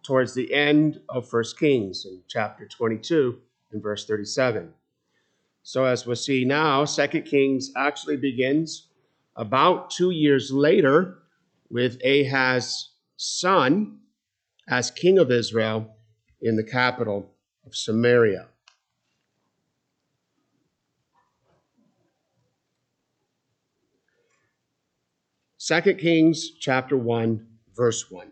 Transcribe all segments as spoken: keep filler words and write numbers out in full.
towards the end of First Kings in chapter twenty-two and verse thirty-seven. So as we'll see now, Second Kings actually begins about two years later with Ahaz's son as king of Israel in the capital of Samaria. Second Kings chapter one, verse one.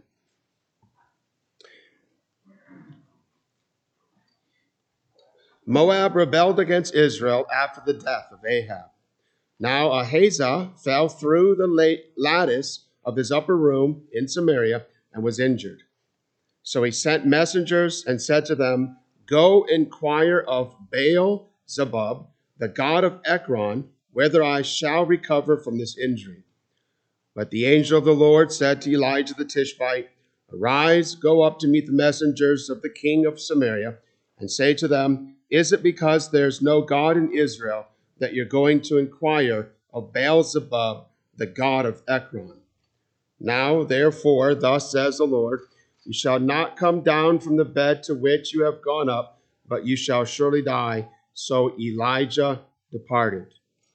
Moab rebelled against Israel after the death of Ahab. Now Ahaziah fell through the lattice of his upper room in Samaria and was injured. So he sent messengers and said to them, "Go inquire of Baal-zebub, the god of Ekron, whether I shall recover from this injury." But the angel of the Lord said to Elijah the Tishbite, "Arise, go up to meet the messengers of the king of Samaria, and say to them, Is it because there's no God in Israel that you're going to inquire of Baal-zebub, the god of Ekron? Now, therefore, thus says the Lord, you shall not come down from the bed to which you have gone up, but you shall surely die." So Elijah departed.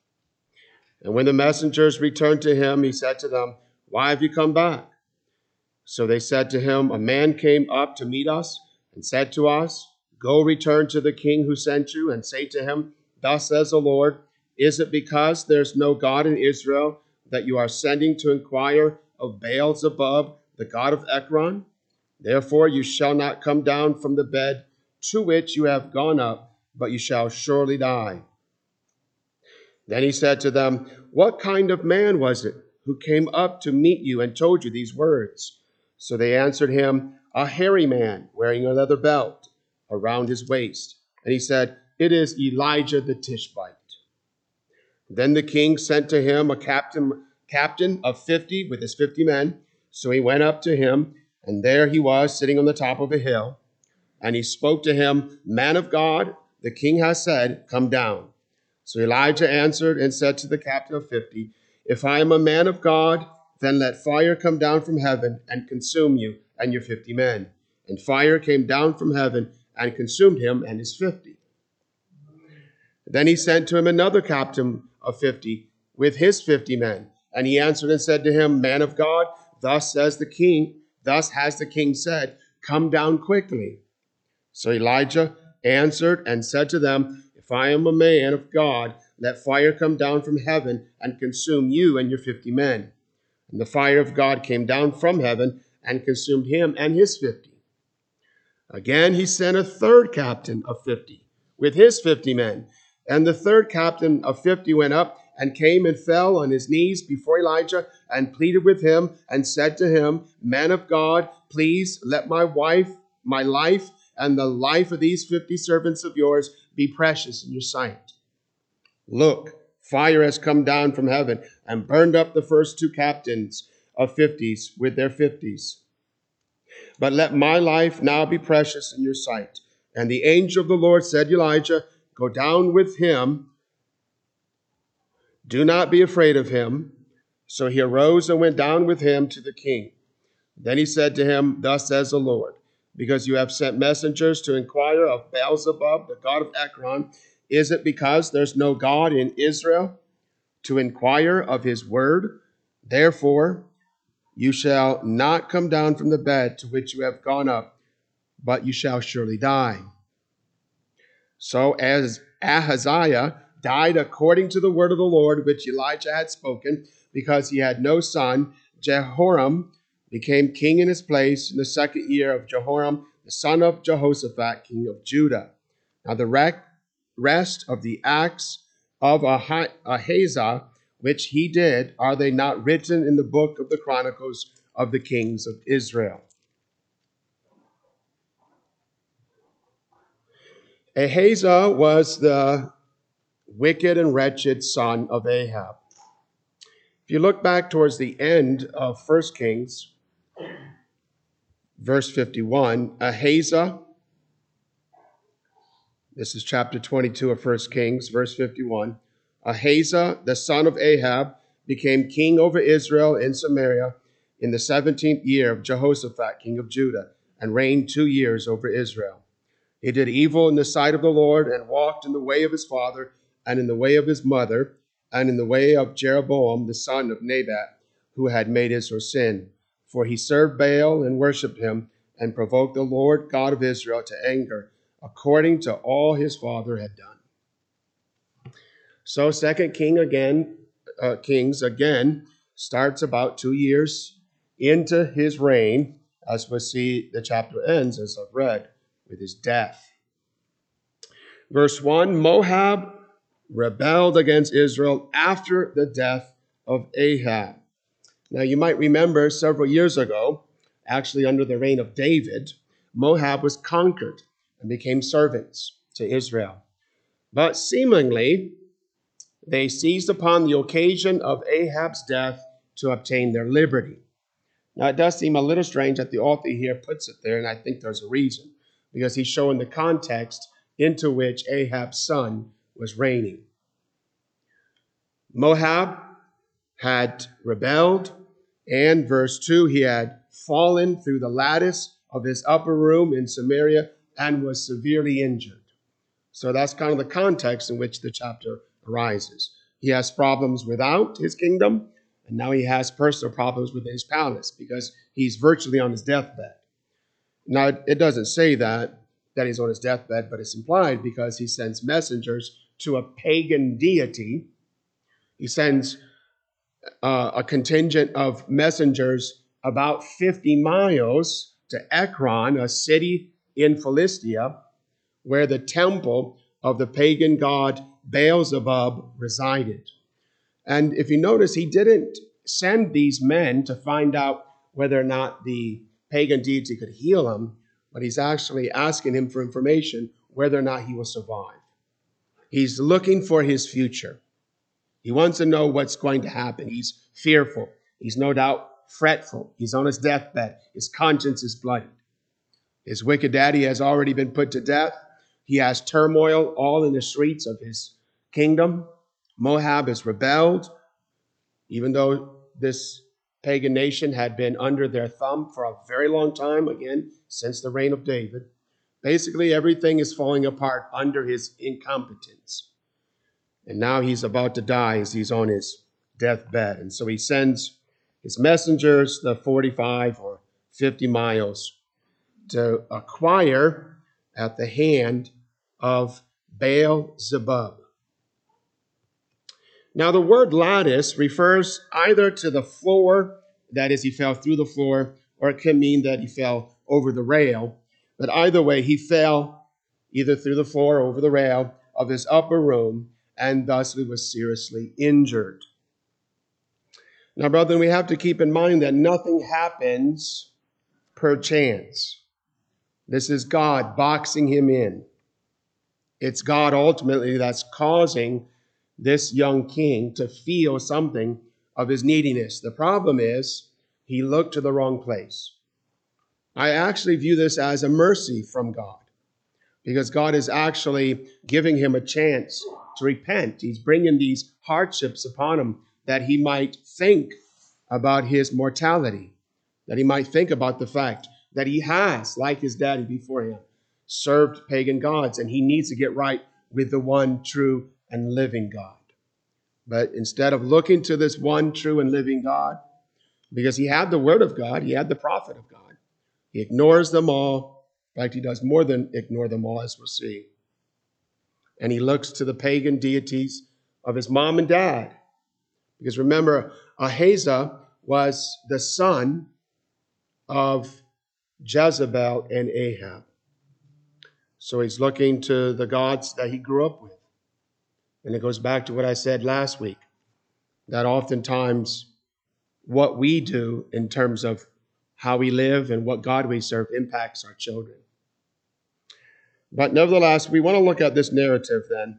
And when the messengers returned to him, he said to them, "Why have you come back?" So they said to him, "A man came up to meet us and said to us, 'Go return to the king who sent you and say to him, Thus says the Lord, is it because there's no God in Israel that you are sending to inquire of Baal-zebub, the god of Ekron? Therefore you shall not come down from the bed to which you have gone up, but you shall surely die.'" Then he said to them, "What kind of man was it who came up to meet you and told you these words?" So they answered him, "A hairy man wearing a leather belt around his waist." And he said, "It is Elijah the Tishbite." Then the king sent to him a captain, captain of fifty with his fifty men. So he went up to him, and there he was sitting on the top of a hill. And he spoke to him, "Man of God, the king has said, come down." So Elijah answered and said to the captain of fifty, "If I am a man of God, then let fire come down from heaven and consume you and your fifty men." And fire came down from heaven and consumed him and his fifty. Then he sent to him another captain of fifty with his fifty men. And he answered and said to him, "Man of God, thus says the king, thus has the king said, come down quickly." So Elijah answered and said to them, "If I am a man of God, let fire come down from heaven and consume you and your fifty men." And the fire of God came down from heaven and consumed him and his fifty. Again he sent a third captain of fifty with his fifty men. And the third captain of fifty went up and came and fell on his knees before Elijah and pleaded with him and said to him, "Man of God, please let my wife, my life, and the life of these fifty servants of yours be precious in your sight. Look, fire has come down from heaven and burned up the first two captains of fifties with their fifties. But let my life now be precious in your sight." And the angel of the Lord said to Elijah, "Go down with him. Do not be afraid of him." So he arose and went down with him to the king. Then he said to him, "Thus says the Lord, because you have sent messengers to inquire of Baal-zebub, the god of Ekron, is it because there's no God in Israel to inquire of his word? Therefore you shall not come down from the bed to which you have gone up, but you shall surely die." So as Ahaziah died according to the word of the Lord which Elijah had spoken, because he had no son, Jehoram became king in his place in the second year of Jehoram, the son of Jehoshaphat, king of Judah. Now the rest of the acts of Ahaziah, which he did, are they not written in the book of the Chronicles of the kings of Israel? Ahaziah was the wicked and wretched son of Ahab. If you look back towards the end of First Kings, verse fifty-one, Ahaziah, this is chapter twenty-two of First Kings, verse fifty-one, Ahaziah, the son of Ahab, became king over Israel in Samaria in the seventeenth year of Jehoshaphat, king of Judah. and reigned two years over Israel. He did evil in the sight of the Lord and walked in the way of his father and in the way of his mother and in the way of Jeroboam, the son of Nebat, who had made Israel sin. For he served Baal and worshipped him and provoked the Lord God of Israel to anger, according to all his father had done. So Second King again, uh, Kings again starts about two years into his reign, as we'll see the chapter ends, as I've read, with his death. Verse one, Moab rebelled against Israel after the death of Ahab. Now you might remember several years ago, actually under the reign of David, Moab was conquered and became servants to Israel. But seemingly, they seized upon the occasion of Ahab's death to obtain their liberty. Now, it does seem a little strange that the author here puts it there, and I think there's a reason, because he's showing the context into which Ahab's son was reigning. Moab had rebelled, and verse two, he had fallen through the lattice of his upper room in Samaria and was severely injured. So that's kind of the context in which the chapter arises. He has problems without his kingdom, and now he has personal problems within his palace because he's virtually on his deathbed. Now, it doesn't say that, that he's on his deathbed, but it's implied because he sends messengers to a pagan deity. He sends uh, a contingent of messengers about fifty miles to Ekron, a city in Philistia, where the temple of the pagan god Beelzebub resided. And if you notice, he didn't send these men to find out whether or not the pagan deity could heal him, but he's actually asking him for information whether or not he will survive. He's looking for his future. He wants to know what's going to happen. He's fearful. He's no doubt fretful. He's on his deathbed. His conscience is bloodied. His wicked daddy has already been put to death. He has turmoil all in the streets of his kingdom. Moab has rebelled, even though this pagan nation had been under their thumb for a very long time, again, since the reign of David. Basically, everything is falling apart under his incompetence. And now he's about to die as he's on his deathbed. And so he sends his messengers the forty-five or fifty miles to acquire at the hand of Baal-zebub. Now, the word lattice refers either to the floor, that is, he fell through the floor, or it can mean that he fell over the rail. But either way, he fell either through the floor or over the rail of his upper room, and thus he was seriously injured. Now, brethren, we have to keep in mind that nothing happens per chance. This is God boxing him in. It's God ultimately that's causing this young king to feel something of his neediness. The problem is he looked to the wrong place. I actually view this as a mercy from God, because God is actually giving him a chance to repent. He's bringing these hardships upon him that he might think about his mortality, that he might think about the fact that he has, like his daddy before him, served pagan gods, and he needs to get right with the one true and living God. But instead of looking to this one true and living God, because he had the word of God, he had the prophet of God, he ignores them all. In fact, he does more than ignore them all, as we'll see. And he looks to the pagan deities of his mom and dad. Because remember, Ahaziah was the son of Jezebel and Ahab. So he's looking to the gods that he grew up with. And it goes back to what I said last week, that oftentimes what we do in terms of how we live and what God we serve impacts our children. But nevertheless, we want to look at this narrative then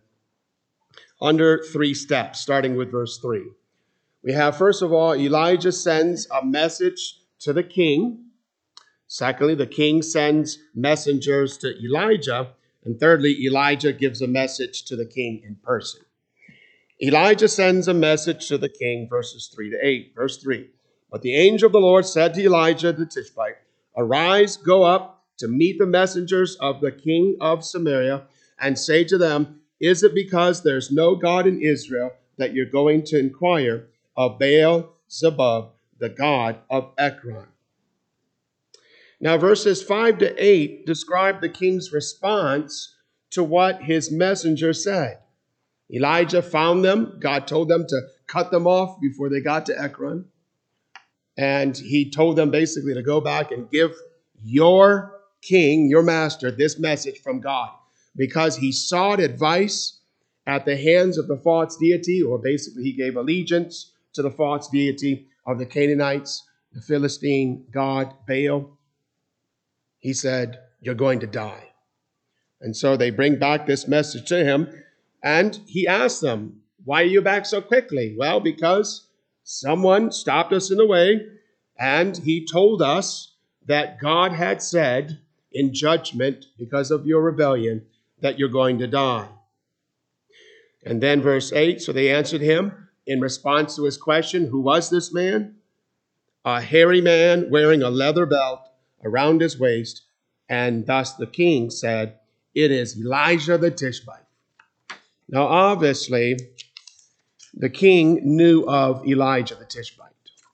under three steps, starting with verse three. We have, first of all, Elijah sends a message to the king. Secondly, the king sends messengers to Elijah. And thirdly, Elijah gives a message to the king in person. Elijah sends a message to the king, verses three to eight. Verse three, but the angel of the Lord said to Elijah the Tishbite, Arise, go up to meet the messengers of the king of Samaria, and say to them, is it because there's no God in Israel that you're going to inquire of Baal Zebub, the god of Ekron? Now, verses five to eight describe the king's response to what his messenger said. Elijah found them. God told them to cut them off before they got to Ekron. And he told them basically to go back and give your king, your master, this message from God, because he sought advice at the hands of the false deity, or basically he gave allegiance to the false deity of the Canaanites, the Philistine god Baal. He said, you're going to die. And so they bring back this message to him, and he asked them, why are you back so quickly? Well, because someone stopped us in the way, and he told us that God had said in judgment, because of your rebellion, that you're going to die. And then verse eight, so they answered him in response to his question, who was this man? A hairy man wearing a leather belt around his waist. And thus the king said, it is Elijah the Tishbite. Now, obviously, the king knew of Elijah the Tishbite.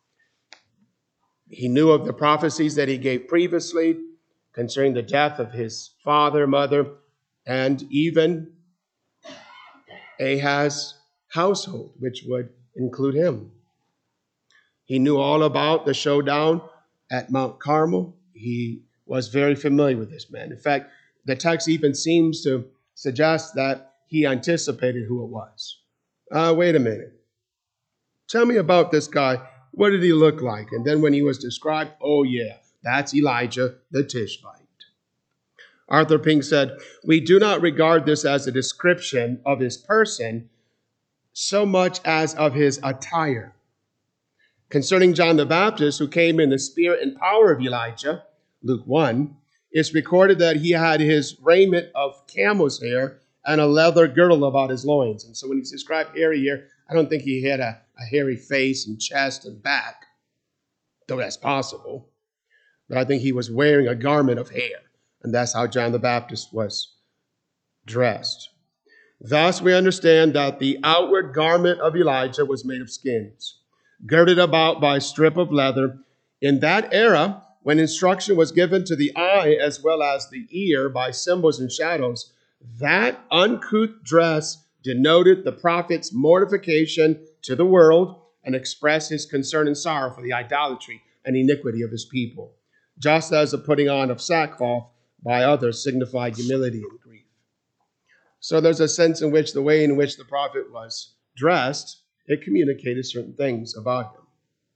He knew of the prophecies that he gave previously concerning the death of his father, mother, and even Ahaz's household, which would include him. He knew all about the showdown at Mount Carmel. He was very familiar with this man. In fact, the text even seems to suggest that he anticipated who it was. Uh, wait a minute. Tell me about this guy. What did he look like? And then when he was described, oh yeah, that's Elijah the Tishbite. Arthur Pink said, we do not regard this as a description of his person so much as of his attire. Concerning John the Baptist, who came in the spirit and power of Elijah, Luke one, it's recorded that he had his raiment of camel's hair and a leather girdle about his loins. And so when he's described hairy here, I don't think he had a, a hairy face and chest and back, though that's possible. But I think he was wearing a garment of hair, and that's how John the Baptist was dressed. Thus we understand that the outward garment of Elijah was made of skins, girded about by a strip of leather. In that era, when instruction was given to the eye as well as the ear by symbols and shadows, that uncouth dress denoted the prophet's mortification to the world and expressed his concern and sorrow for the idolatry and iniquity of his people, just as the putting on of sackcloth by others signified humility and grief. So there's a sense in which the way in which the prophet was dressed, it communicated certain things about him.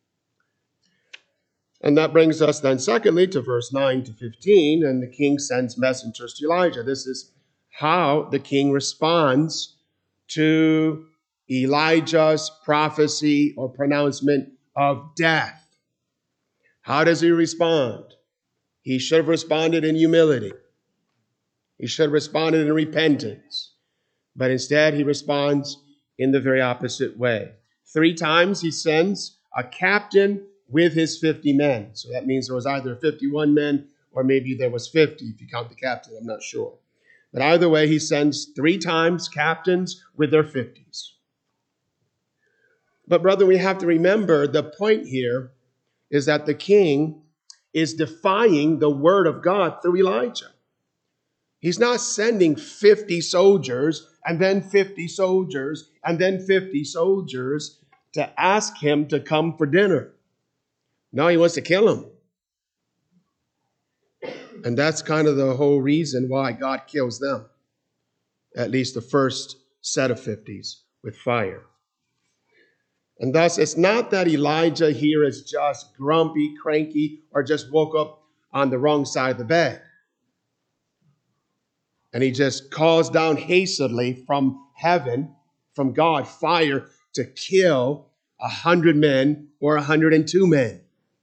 And that brings us then, secondly, to verse nine to fifteen, and the king sends messengers to Elijah. This is how the king responds to Elijah's prophecy or pronouncement of death. How does he respond? He should have responded in humility. He should have responded in repentance. But instead, he responds in the very opposite way. Three times he sends a captain with his fifty men. So that means there was either fifty-one men or maybe there was fifty if you count the captain. I'm not sure. But either way, he sends three times captains with their fifties. But brother, we have to remember the point here is that the king is defying the word of God through Elijah. He's not sending fifty soldiers and then fifty soldiers and then fifty soldiers to ask him to come for dinner. No, he wants to kill him. And that's kind of the whole reason why God kills them. At least the first set of fifties with fire. And thus, it's not that Elijah here is just grumpy, cranky, or just woke up on the wrong side of the bed. And he just calls down hastily from heaven, from God, fire to kill a hundred men or a hundred and two men.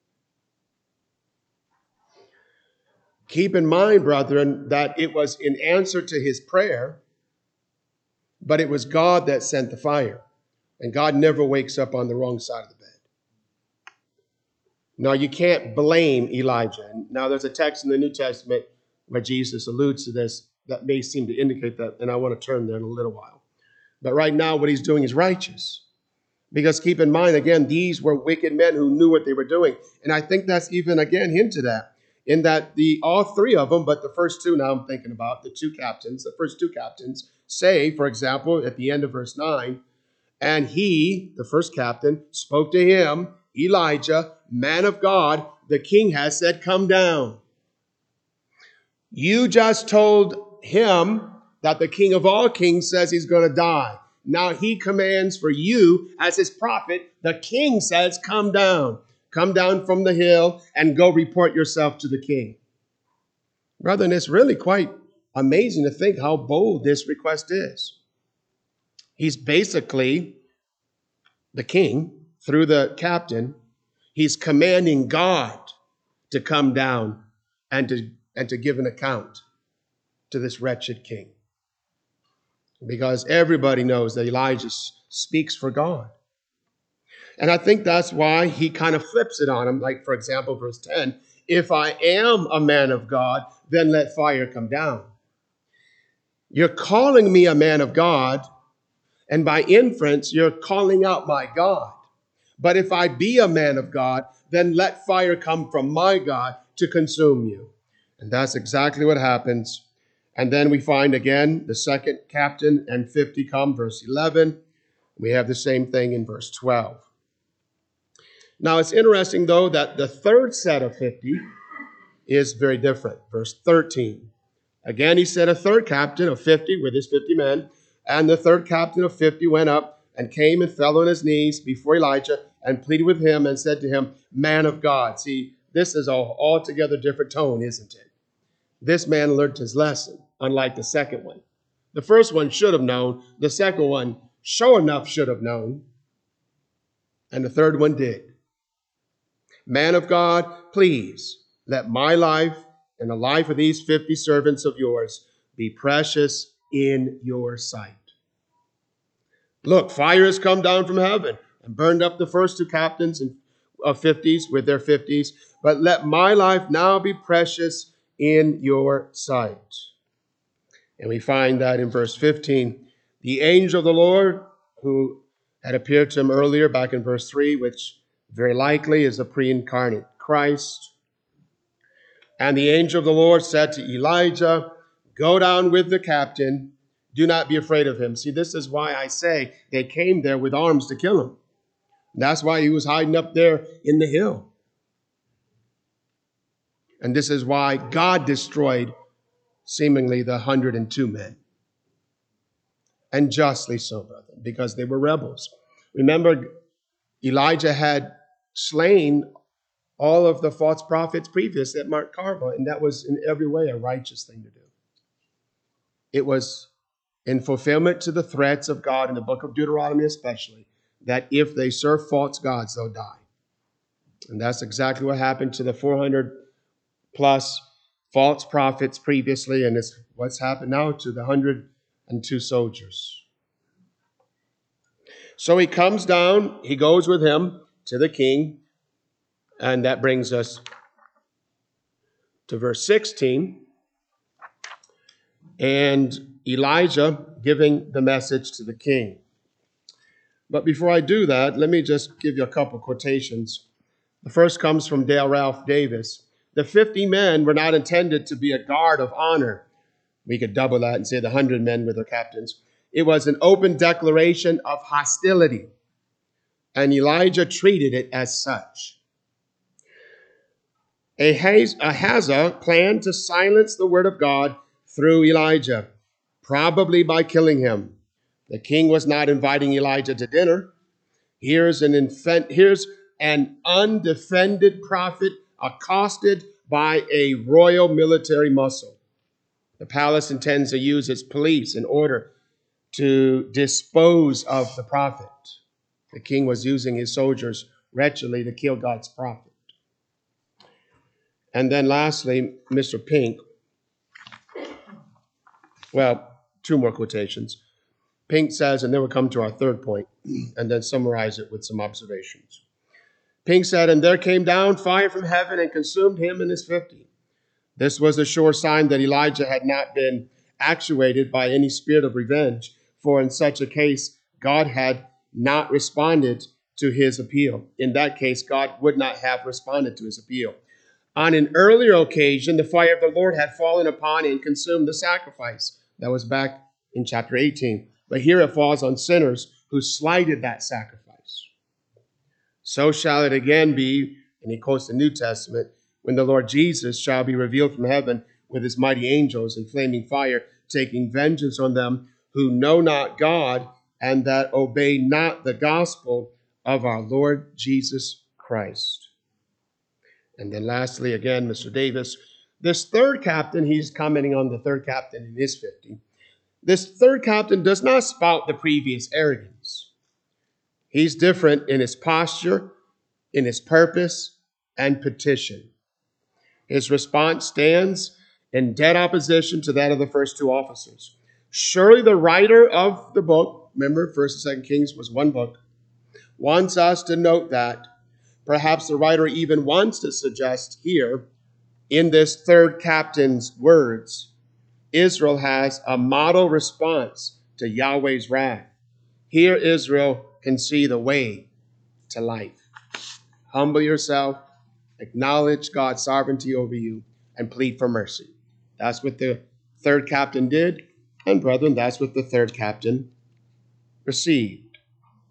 Keep in mind, brethren, that it was in answer to his prayer, but it was God that sent the fire. And God never wakes up on the wrong side of the bed. Now, you can't blame Elijah. Now, there's a text in the New Testament where Jesus alludes to this that may seem to indicate that, and I want to turn there in a little while. But right now, what he's doing is righteous. Because keep in mind, again, these were wicked men who knew what they were doing. And I think that's even, again, hinted at in that the all three of them, but the first two now I'm thinking about, the two captains, the first two captains say, for example, at the end of verse nine, and he, the first captain, spoke to him, Elijah, man of God, the king has said, come down. You just told him that the king of all kings says he's going to die. Now he commands for you as his prophet. The king says, come down. Come down from the hill and go report yourself to the king. Brethren, it's really quite amazing to think how bold this request is. He's basically the king, through the captain, he's commanding God to come down and to, and to give an account to this wretched king. Because everybody knows that Elijah speaks for God. And I think that's why he kind of flips it on him. Like, for example, verse ten, if I am a man of God, then let fire come down. You're calling me a man of God, and by inference, you're calling out my God. But if I be a man of God, then let fire come from my God to consume you. And that's exactly what happens. And then we find again the second captain and fifty come, verse eleven. We have the same thing in verse twelve. Now it's interesting, though, that the third set of fifty is very different. Verse thirteen. Again, he said a third captain of fifty with his fifty men, and the third captain of fifty went up and came and fell on his knees before Elijah and pleaded with him and said to him, man of God. See, this is an altogether different tone, isn't it? This man learned his lesson, unlike the second one. The first one should have known. The second one, sure enough, should have known. And the third one did. Man of God, please let my life and the life of these fifty servants of yours be precious in your sight. Look, fire has come down from heaven and burned up the first two captains of fifties with their fifties. But let my life now be precious in your sight. And we find that in verse fifteen, the angel of the Lord who had appeared to him earlier back in verse three, which very likely is the pre-incarnate Christ. And the angel of the Lord said to Elijah, go down with the captain. Do not be afraid of him. See, this is why I say they came there with arms to kill him. That's why he was hiding up there in the hill. And this is why God destroyed seemingly the one hundred two men. And justly so, brother, because they were rebels. Remember, Elijah had slain all of the false prophets previous at Mount Carmel, and that was in every way a righteous thing to do. It was in fulfillment to the threats of God in the book of Deuteronomy especially, that if they serve false gods, they'll die. And that's exactly what happened to the four hundred plus false prophets previously, and it's what's happened now to the one hundred two soldiers. So he comes down, he goes with him to the king, and that brings us to verse sixteen. And Elijah giving the message to the king. But before I do that, let me just give you a couple quotations. The first comes from Dale Ralph Davis. The fifty men were not intended to be a guard of honor. We could double that and say the one hundred men with their captains. It was an open declaration of hostility, and Elijah treated it as such. Ahaz planned to silence the word of God through Elijah, probably by killing him. The king was not inviting Elijah to dinner. Here's an infant, here's an undefended prophet accosted by a royal military muscle. The palace intends to use its police in order to dispose of the prophet. The king was using his soldiers wretchedly to kill God's prophet. And then lastly, Mister Pink. Well, two more quotations. Pink says, and then we'll come to our third point, and then summarize it with some observations. King said, and there came down fire from heaven and consumed him and his fifty. This was a sure sign that Elijah had not been actuated by any spirit of revenge, for in such a case, God had not responded to his appeal. In that case, God would not have responded to his appeal. On an earlier occasion, the fire of the Lord had fallen upon and consumed the sacrifice. That was back in chapter eighteen. But here it falls on sinners who slighted that sacrifice. So shall it again be, and he quotes the New Testament, when the Lord Jesus shall be revealed from heaven with his mighty angels in flaming fire, taking vengeance on them who know not God and that obey not the gospel of our Lord Jesus Christ. And then lastly, again, Mister Davis, this third captain, he's commenting on the third captain in his fifty. This third captain does not spout the previous arrogance. He's different in his posture, in his purpose, and petition. His response stands in dead opposition to that of the first two officers. Surely the writer of the book, remember, First and Second Kings was one book, wants us to note that. Perhaps the writer even wants to suggest here, in this third captain's words, Israel has a model response to Yahweh's wrath. Here Israel can see the way to life. Humble yourself, acknowledge God's sovereignty over you, and plead for mercy. That's what the third captain did, and brethren, that's what the third captain received.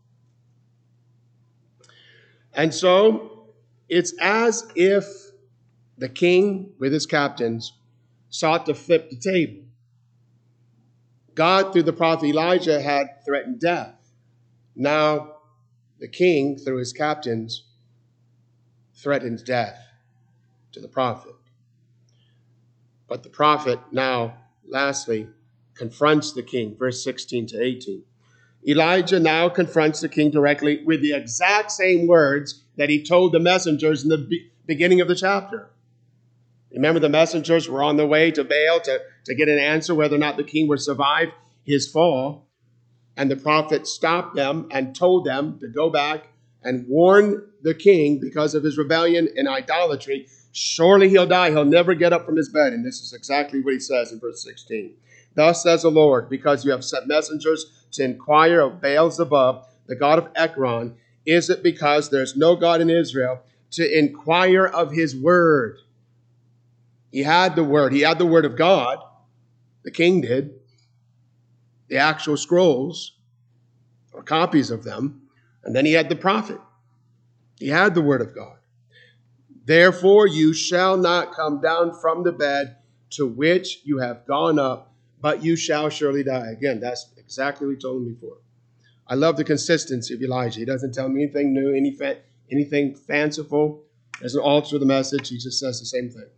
And so it's as if the king with his captains sought to flip the table. God, through the prophet Elijah, had threatened death. Now the king, through his captains, threatens death to the prophet. But the prophet now, lastly, confronts the king, verse sixteen to eighteen. Elijah now confronts the king directly with the exact same words that he told the messengers in the be- beginning of the chapter. Remember, the messengers were on their way to Baal to, to get an answer whether or not the king would survive his fall. And the prophet stopped them and told them to go back and warn the king because of his rebellion and idolatry. Surely he'll die. He'll never get up from his bed. And this is exactly what he says in verse sixteen. Thus says the Lord, because you have sent messengers to inquire of Baal-zebub, the god of Ekron, is it because there's no God in Israel to inquire of his word? He had the word. He had the word of God. The king did. The actual scrolls, or copies of them. And then he had the prophet. He had the word of God. Therefore you shall not come down from the bed to which you have gone up, but you shall surely die. Again, that's exactly what he told him before. I love the consistency of Elijah. He doesn't tell me anything new, any fa- anything fanciful. Doesn't alter the message. He just says the same thing.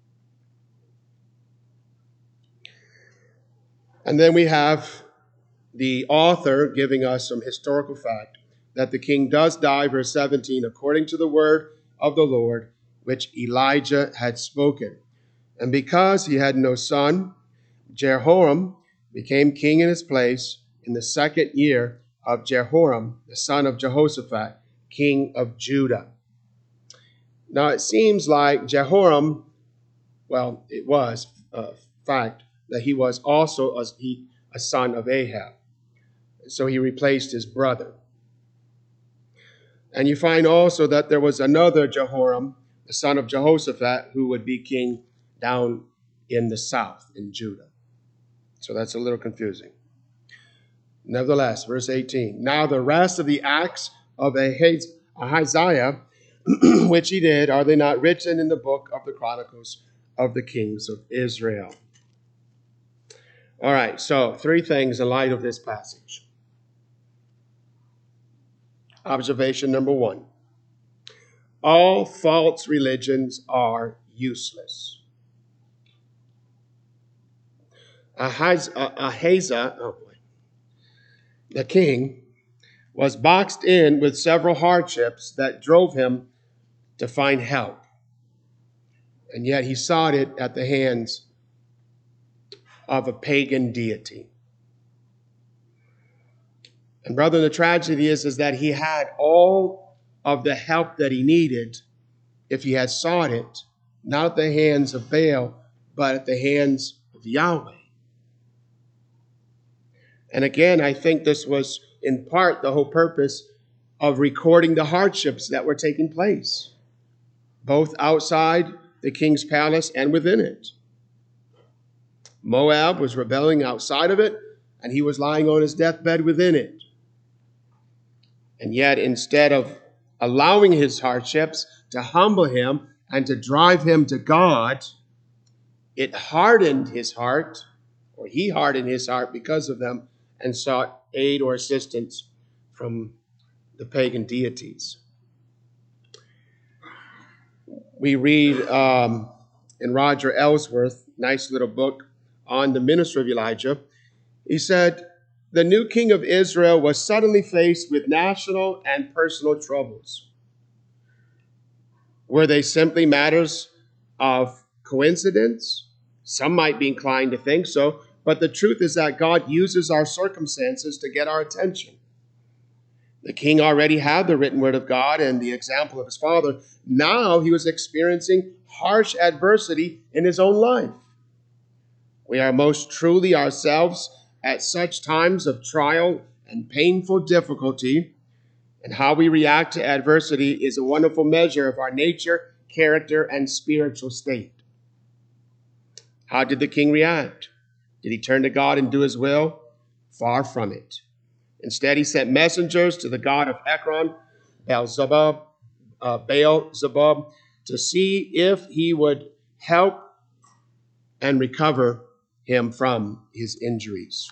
And then we have the author giving us some historical fact that the king does die, verse seventeen, according to the word of the Lord, which Elijah had spoken. And because he had no son, Jehoram became king in his place in the second year of Jehoram, the son of Jehoshaphat, king of Judah. Now it seems like Jehoram, well, it was a fact that he was also a, he, a son of Ahab. So he replaced his brother. And you find also that there was another Jehoram, the son of Jehoshaphat, who would be king down in the south, in Judah. So that's a little confusing. Nevertheless, verse eighteen. Now the rest of the acts of Ahaz- Ahaziah, which he did, are they not written in the book of the Chronicles of the kings of Israel? All right, so three things in light of this passage. Observation number one. All false religions are useless. Ahaz, uh, Ahaziah, oh boy, the king, was boxed in with several hardships that drove him to find help. And yet he sought it at the hands of a pagan deity. And brother, the tragedy is, is that he had all of the help that he needed if he had sought it, not at the hands of Baal, but at the hands of Yahweh. And again, I think this was in part the whole purpose of recording the hardships that were taking place, both outside the king's palace and within it. Moab was rebelling outside of it, and he was lying on his deathbed within it. And yet, instead of allowing his hardships to humble him and to drive him to God, it hardened his heart, or he hardened his heart because of them, and sought aid or assistance from the pagan deities. We read um, in Roger Ellsworth, nice little book on the ministry of Elijah, he said, the new king of Israel was suddenly faced with national and personal troubles. Were they simply matters of coincidence? Some might be inclined to think so, but the truth is that God uses our circumstances to get our attention. The king already had the written word of God and the example of his father. Now he was experiencing harsh adversity in his own life. We are most truly ourselves at such times of trial and painful difficulty, and how we react to adversity is a wonderful measure of our nature, character, and spiritual state. How did the king react? Did he turn to God and do his will? Far from it. Instead, he sent messengers to the god of Ekron, Baal-zebub, uh, Baal-zebub, to see if he would help and recover him from his injuries.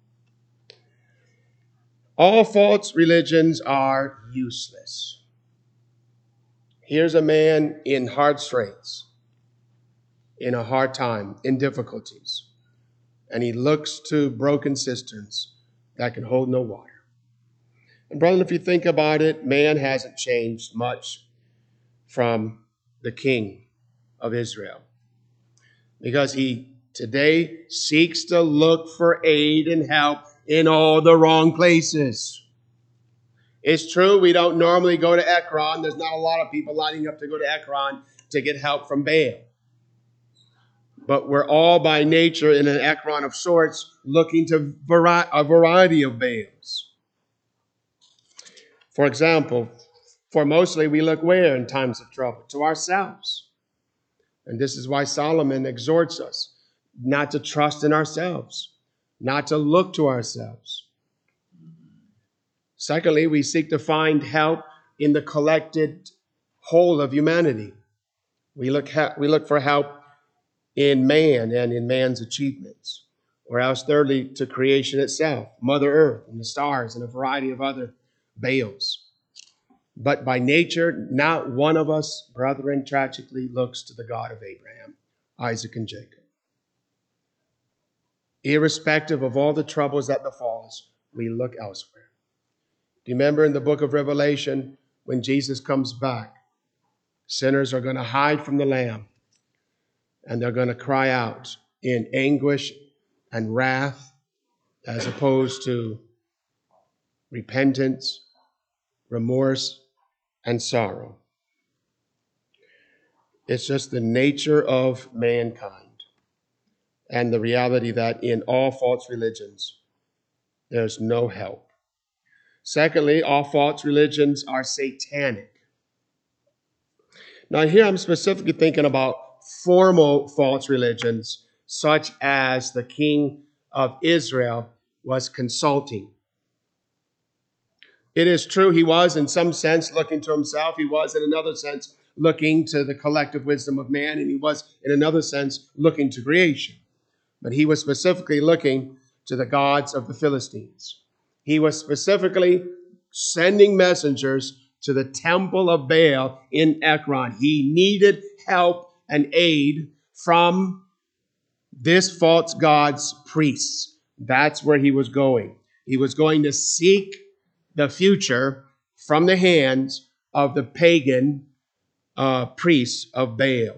All false religions are useless. Here's a man in hard straits, in a hard time, in difficulties, and he looks to broken cisterns that can hold no water. And brethren, if you think about it, man hasn't changed much from the king of Israel, because he today seeks to look for aid and help in all the wrong places. It's true, we don't normally go to Ekron. There's not a lot of people lining up to go to Ekron to get help from Baal. But we're all by nature in an Ekron of sorts, looking to vari- a variety of Baals. For example, for mostly we look where in times of trouble? To ourselves. And this is why Solomon exhorts us not to trust in ourselves, not to look to ourselves. Secondly, we seek to find help in the collected whole of humanity. We look, ha- we look for help in man and in man's achievements. Or else, thirdly, to creation itself, Mother Earth and the stars and a variety of other Baals. But by nature, not one of us, brethren, tragically looks to the God of Abraham, Isaac, and Jacob. Irrespective of all the troubles that befall us, we look elsewhere. Do you remember in the book of Revelation, when Jesus comes back, sinners are going to hide from the Lamb, and they're going to cry out in anguish and wrath, as opposed to repentance, remorse, and sorrow. It's just the nature of mankind, and the reality that in all false religions, there's no help. Secondly, all false religions are satanic. Now here I'm specifically thinking about formal false religions, such as the king of Israel was consulting. It is true he was in some sense looking to himself. He was in another sense looking to the collective wisdom of man, and he was in another sense looking to creation. But he was specifically looking to the gods of the Philistines. He was specifically sending messengers to the temple of Baal in Ekron. He needed help and aid from this false god's priests. That's where he was going. He was going to seek the future from the hands of the pagan uh, priests of Baal.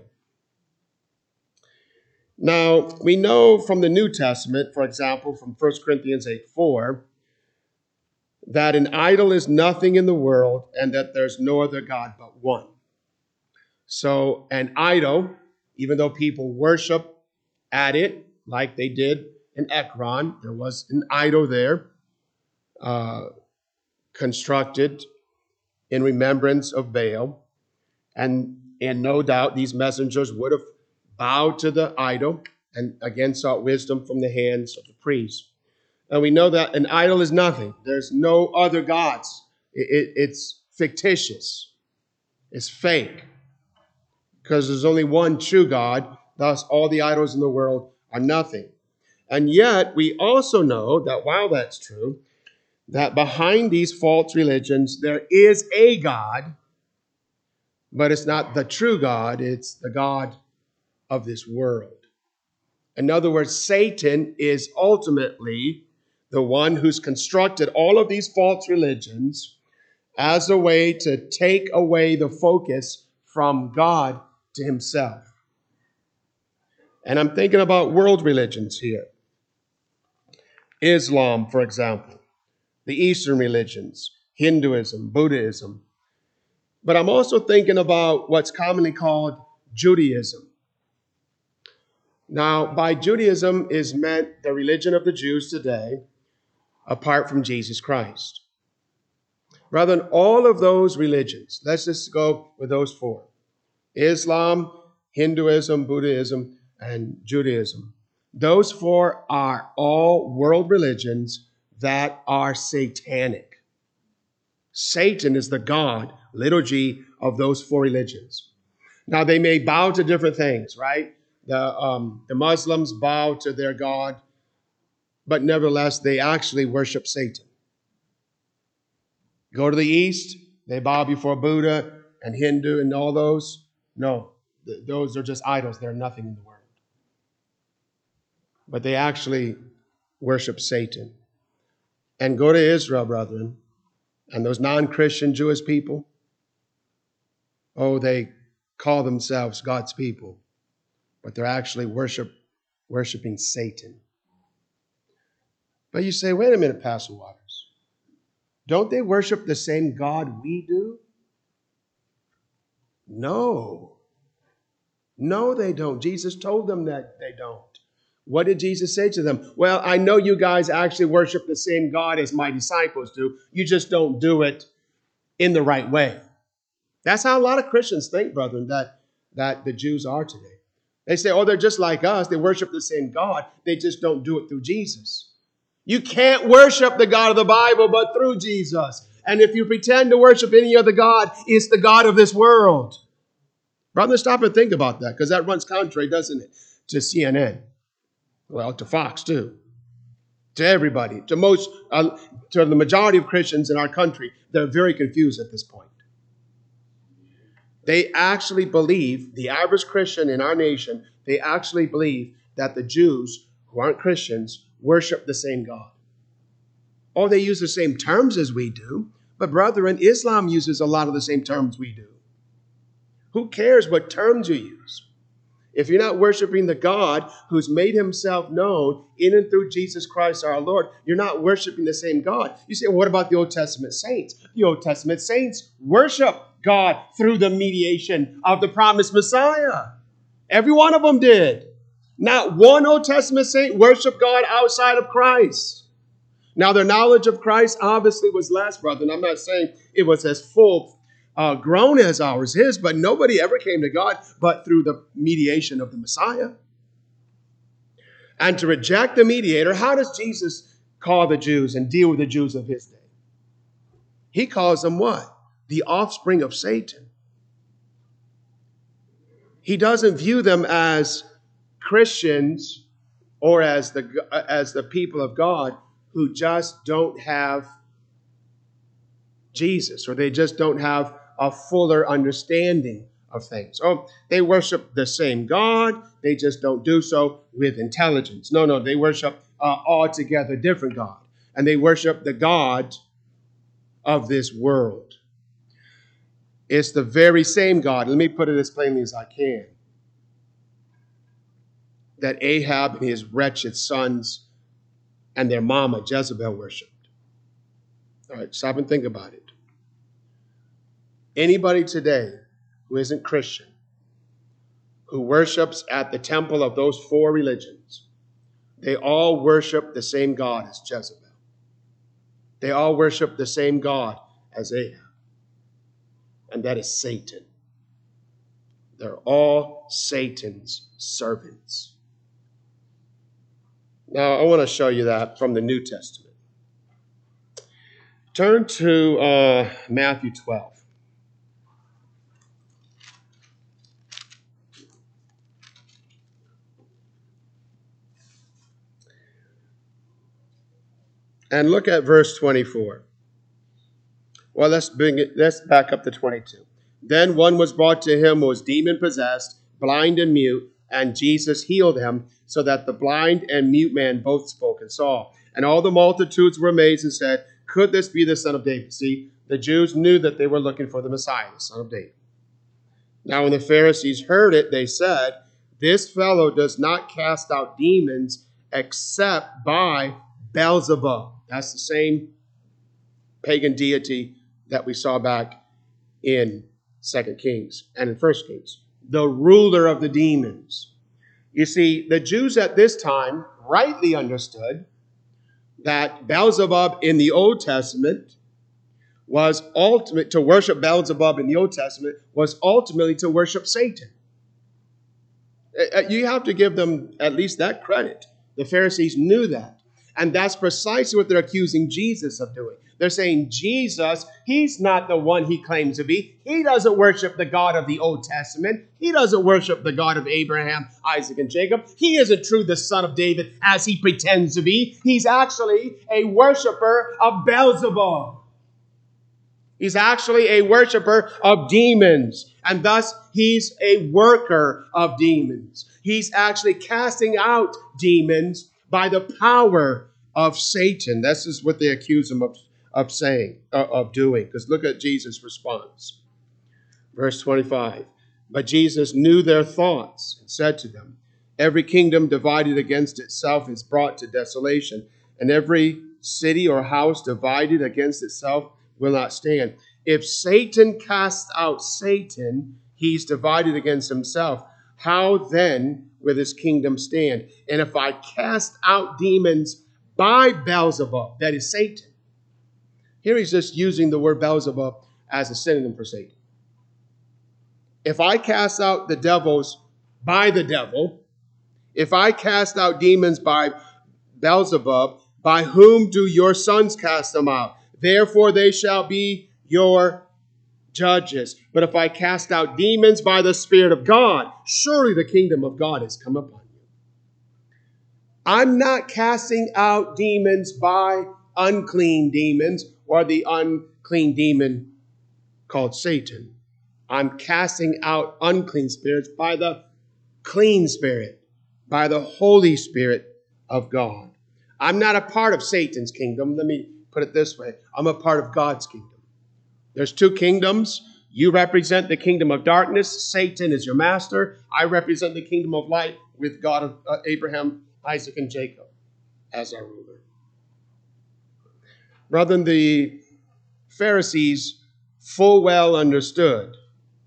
Now, we know from the New Testament, for example, from First Corinthians eight four, that an idol is nothing in the world and that there's no other God but one. So an idol, even though people worship at it like they did in Ekron, there was an idol there uh, constructed in remembrance of Baal. And, and no doubt these messengers would have bowed to the idol and again sought wisdom from the hands of the priest. And we know that an idol is nothing. There's no other gods. It, it, it's fictitious. It's fake. Because there's only one true God. Thus, all the idols in the world are nothing. And yet, we also know that while that's true, that behind these false religions, there is a God, but it's not the true God. It's the God of this world. In other words, Satan is ultimately the one who's constructed all of these false religions as a way to take away the focus from God to himself. And I'm thinking about world religions here. Islam, for example, the Eastern religions, Hinduism, Buddhism. But I'm also thinking about what's commonly called Judaism. Now, by Judaism is meant the religion of the Jews today, apart from Jesus Christ. Rather than all of those religions, let's just go with those four. Islam, Hinduism, Buddhism, and Judaism. Those four are all world religions that are satanic. Satan is the God, little g, of those four religions. Now, they may bow to different things, right? The, um, the Muslims bow to their God, but nevertheless, they actually worship Satan. Go to the East, they bow before Buddha and Hindu and all those. No, th- those are just idols. They're nothing in the world. But they actually worship Satan. And go to Israel, brethren, and those non-Christian Jewish people, oh, they call themselves God's people, but they're actually worship, worshiping Satan. But you say, wait a minute, Pastor Waters. Don't they worship the same God we do? No. No, they don't. Jesus told them that they don't. What did Jesus say to them? Well, I know you guys actually worship the same God as my disciples do. You just don't do it in the right way. That's how a lot of Christians think, brethren, that, that the Jews are today. They say, oh, they're just like us. They worship the same God. They just don't do it through Jesus. You can't worship the God of the Bible but through Jesus. And if you pretend to worship any other God, it's the God of this world. Brother, stop and think about that, because that runs contrary, doesn't it, to C N N. Well, to Fox, too. To everybody, to most, uh, to the majority of Christians in our country. They're very confused at this point. They actually believe, the average Christian in our nation, they actually believe that the Jews, who aren't Christians, worship the same God. Oh, they use the same terms as we do, but brethren, Islam uses a lot of the same terms we do. Who cares what terms you use? If you're not worshiping the God who's made himself known in and through Jesus Christ our Lord, you're not worshiping the same God. You say, well, what about the Old Testament saints? The Old Testament saints worship God through the mediation of the promised Messiah. Every one of them did. Not one Old Testament saint worshiped God outside of Christ. Now, their knowledge of Christ obviously was less, brother, and I'm not saying it was as full Uh, grown as ours is, but nobody ever came to God but through the mediation of the Messiah. And to reject the mediator, how does Jesus call the Jews and deal with the Jews of his day? He calls them what? The offspring of Satan. He doesn't view them as Christians or as the, as the people of God who just don't have Jesus, or they just don't have a fuller understanding of things. Oh, they worship the same God. They just don't do so with intelligence. No, no, they worship uh, altogether different God. And they worship the God of this world. It's the very same God. Let me put it as plainly as I can. That Ahab and his wretched sons and their mama Jezebel worshiped. All right, stop and think about it. Anybody today who isn't Christian, who worships at the temple of those four religions, they all worship the same God as Jezebel. They all worship the same God as Ahab. And that is Satan. They're all Satan's servants. Now, I want to show you that from the New Testament. Turn to uh, Matthew twelve. And look at verse twenty-four. Well, let's bring it, let's back up to twenty-two. Then one was brought to him who was demon-possessed, blind and mute, and Jesus healed him, so that the blind and mute man both spoke and saw. And all the multitudes were amazed and said, could this be the Son of David? See, the Jews knew that they were looking for the Messiah, the Son of David. Now, when the Pharisees heard it, they said, this fellow does not cast out demons except by Beelzebub. That's the same pagan deity that we saw back in Second Kings and in First Kings. The ruler of the demons. You see, the Jews at this time rightly understood that Beelzebub in the Old Testament was ultimate, to worship Beelzebub in the Old Testament was ultimately to worship Satan. You have to give them at least that credit. The Pharisees knew that. And that's precisely what they're accusing Jesus of doing. They're saying, Jesus, he's not the one he claims to be. He doesn't worship the God of the Old Testament. He doesn't worship the God of Abraham, Isaac, and Jacob. He isn't true the son of David as he pretends to be. He's actually a worshiper of Beelzebub. He's actually a worshiper of demons. And thus, he's a worker of demons. He's actually casting out demons by the power of Satan. This is what they accuse him of, of saying, uh, of doing. Because look at Jesus' response. Verse twenty-five. But Jesus knew their thoughts and said to them, every kingdom divided against itself is brought to desolation, and every city or house divided against itself will not stand. If Satan casts out Satan, he's divided against himself. How then will his kingdom stand? And if I cast out demons by Beelzebub, that is Satan. Here he's just using the word Beelzebub as a synonym for Satan. If I cast out the devils by the devil, if I cast out demons by Beelzebub, by whom do your sons cast them out? Therefore they shall be your judges. But if I cast out demons by the Spirit of God, surely the kingdom of God has come upon you. I'm not casting out demons by unclean demons or the unclean demon called Satan. I'm casting out unclean spirits by the clean spirit, by the Holy Spirit of God. I'm not a part of Satan's kingdom. Let me put it this way. I'm a part of God's kingdom. There's two kingdoms. You represent the kingdom of darkness. Satan is your master. I represent the kingdom of light with God of uh, Abraham, Isaac, and Jacob as our ruler. Brethren, the Pharisees full well understood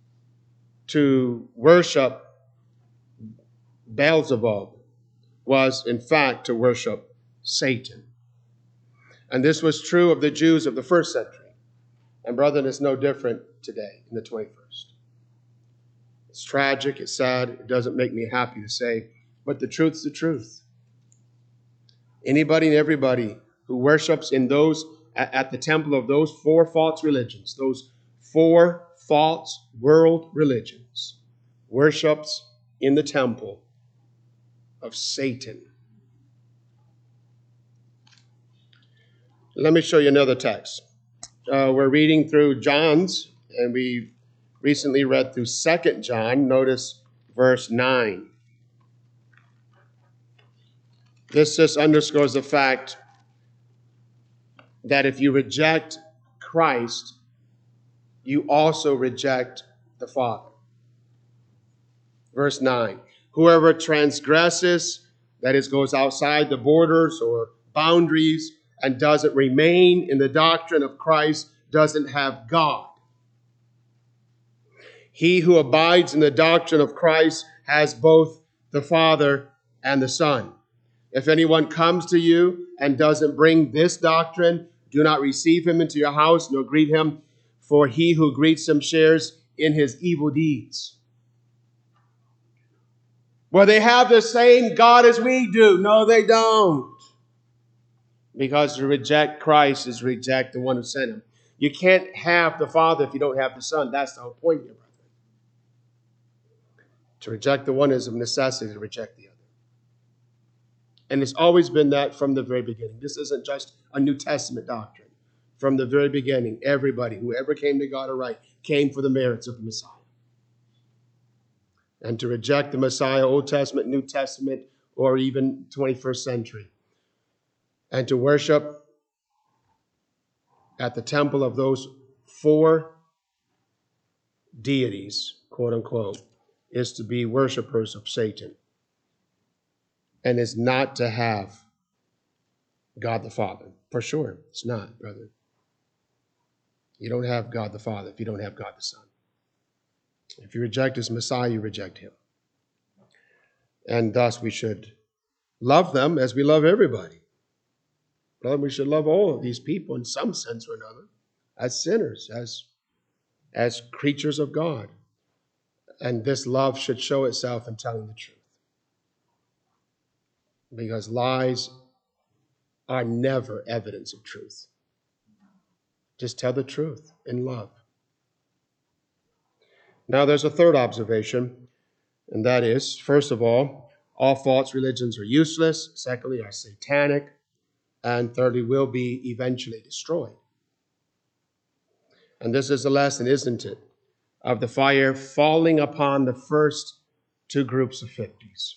to worship Beelzebub was, in fact, to worship Satan. And this was true of the Jews of the first century. And brethren, it's no different today in the twenty-first. It's tragic, it's sad, it doesn't make me happy to say, but the truth's the truth. Anybody and everybody who worships in those at, at the temple of those four false religions, those four false world religions, worships in the temple of Satan. Let me show you another text. Uh, we're reading through John's, and we recently read through Second John. Notice verse nine. This just underscores the fact that if you reject Christ, you also reject the Father. Verse nine. Whoever transgresses, that is, goes outside the borders or boundaries and doesn't remain in the doctrine of Christ doesn't have God. He who abides in the doctrine of Christ has both the Father and the Son. If anyone comes to you and doesn't bring this doctrine, do not receive him into your house, nor greet him, for he who greets him shares in his evil deeds. Well, they have the same God as we do. No, they don't. Because to reject Christ is reject the one who sent him. You can't have the Father if you don't have the Son. That's the whole point here, brother. To reject the one is of necessity to reject the other. And it's always been that from the very beginning. This isn't just a New Testament doctrine. From the very beginning, everybody, whoever came to God aright, came for the merits of the Messiah. And to reject the Messiah, Old Testament, New Testament, or even twenty-first century, and to worship at the temple of those four deities, quote unquote, is to be worshipers of Satan, and is not to have God the Father. For sure, it's not, brother. You don't have God the Father if you don't have God the Son. If you reject his Messiah, you reject him. And thus we should love them as we love everybody. Brother, we should love all of these people in some sense or another, as sinners, as, as creatures of God. And this love should show itself in telling the truth. Because lies are never evidence of truth. Just tell the truth in love. Now there's a third observation, and that is, first of all, all false religions are useless. Secondly, are satanic. And thirdly, will be eventually destroyed. And this is a lesson, isn't it, of the fire falling upon the first two groups of fifties.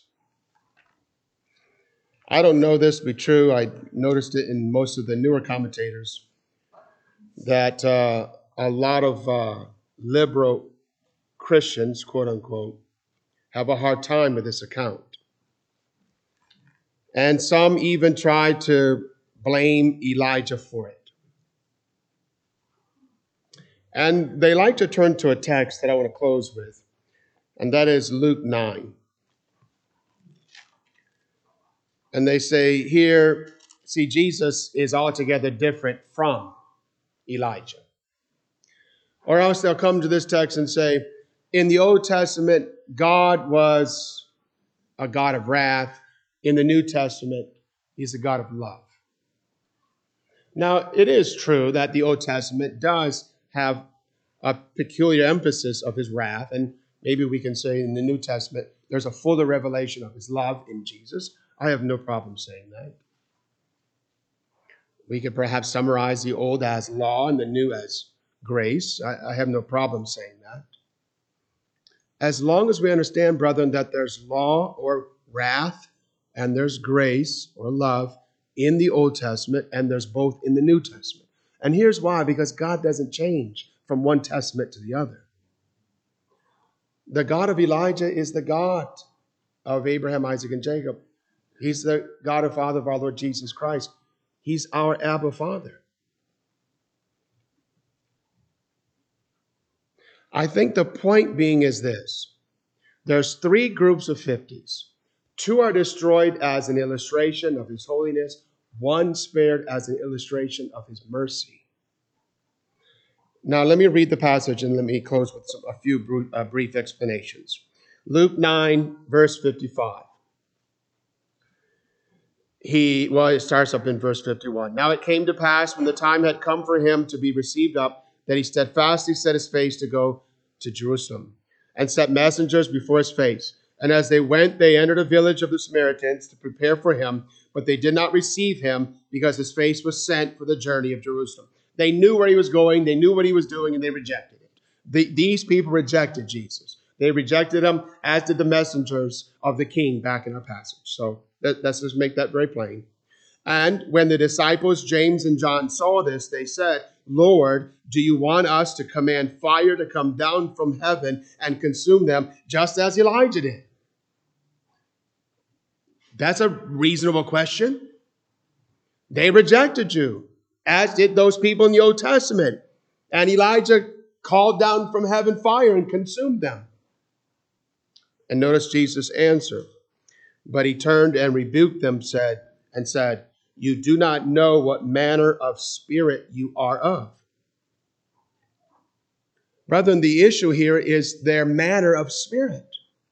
I don't know this to be true. I noticed it in most of the newer commentators that uh, a lot of uh, liberal Christians, quote unquote, have a hard time with this account. And some even try to blame Elijah for it. And they like to turn to a text that I want to close with, and that is Luke nine. And they say here, see, Jesus is altogether different from Elijah. Or else they'll come to this text and say, in the Old Testament, God was a God of wrath. In the New Testament, he's a God of love. Now, it is true that the Old Testament does have a peculiar emphasis of his wrath, and maybe we can say in the New Testament, there's a fuller revelation of his love in Jesus. I have no problem saying that. We could perhaps summarize the Old as law and the New as grace. I, I have no problem saying that. As long as we understand, brethren, that there's law or wrath, and there's grace or love in the Old Testament, and there's both in the New Testament. And here's why, because God doesn't change from one testament to the other. The God of Elijah is the God of Abraham, Isaac, and Jacob. He's the God and Father of our Lord Jesus Christ. He's our Abba Father. I think the point being is this. There's three groups of fifties. Two are destroyed as an illustration of his holiness. One spared as an illustration of his mercy. Now, let me read the passage and let me close with some, a few uh, brief explanations. Luke nine, verse fifty-five. He, well, it starts up in verse fifty-one. Now it came to pass when the time had come for him to be received up, that he steadfastly set his face to go to Jerusalem, and set messengers before his face. And as they went, they entered a village of the Samaritans to prepare for him, but they did not receive him, because his face was sent for the journey of Jerusalem. They knew where he was going, they knew what he was doing, and they rejected it. The, these people rejected Jesus. They rejected him, as did the messengers of the king back in our passage. So that, let's just make that very plain. And when the disciples, James and John, saw this, they said, Lord, do you want us to command fire to come down from heaven and consume them, just as Elijah did? That's a reasonable question. They rejected you, as did those people in the Old Testament. And Elijah called down from heaven fire and consumed them. And notice Jesus' answer. But he turned and rebuked them, said, and said, you do not know what manner of spirit you are of. Brethren, the issue here is their manner of spirit.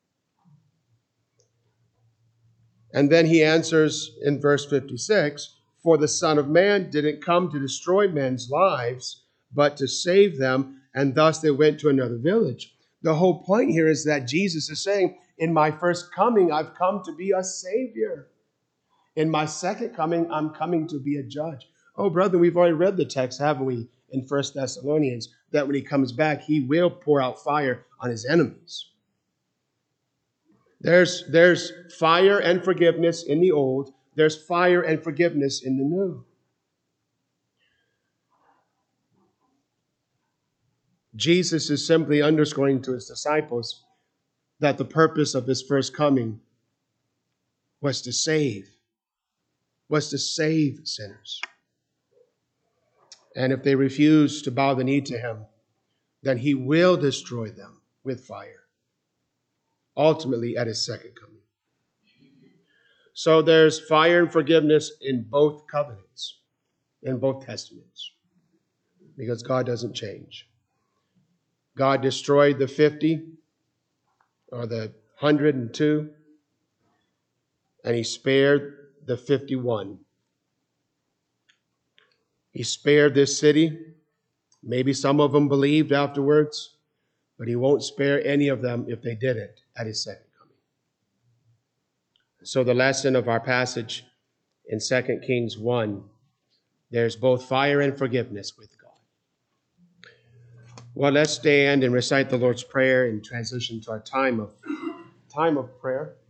And then he answers in verse fifty-six, for the Son of Man didn't come to destroy men's lives, but to save them. And thus they went to another village. The whole point here is that Jesus is saying, in my first coming, I've come to be a savior. In my second coming, I'm coming to be a judge. Oh, brother, we've already read the text, haven't we, in First Thessalonians, that when he comes back, he will pour out fire on his enemies. There's, there's fire and forgiveness in the old. There's fire and forgiveness in the new. Jesus is simply underscoring to his disciples that the purpose of his first coming was to save, was to save sinners. And if they refuse to bow the knee to him, then he will destroy them with fire, ultimately at his second coming. So there's fire and forgiveness in both covenants, in both testaments, because God doesn't change. God destroyed the fifty or the one hundred two, and he spared the fifty-one. He spared this city. Maybe some of them believed afterwards, but he won't spare any of them if they didn't at his second coming. So the lesson of our passage in Second Kings one, there's both fire and forgiveness with God. Well, let's stand and recite the Lord's Prayer and transition to our time of time of prayer.